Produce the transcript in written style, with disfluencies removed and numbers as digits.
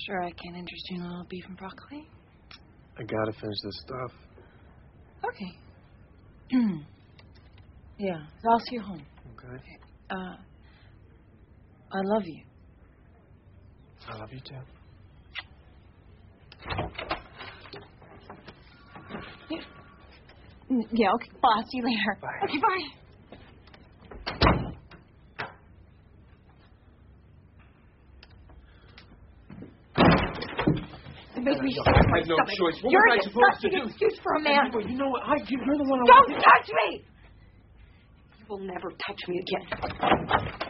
sure I can interest you in a little beef and broccoli? I gotta finish this stuff. Okay. Yeah, I'll see you home. Okay. I love you. I love you too. Yeah, okay, bye. See you later. Bye. Okay, bye. It makes me sick to my I had no stomach. choice. What You're was I a supposed to disgusting do? excuse for a man. You know what? You're the one I Don't touch me! You will never touch me again.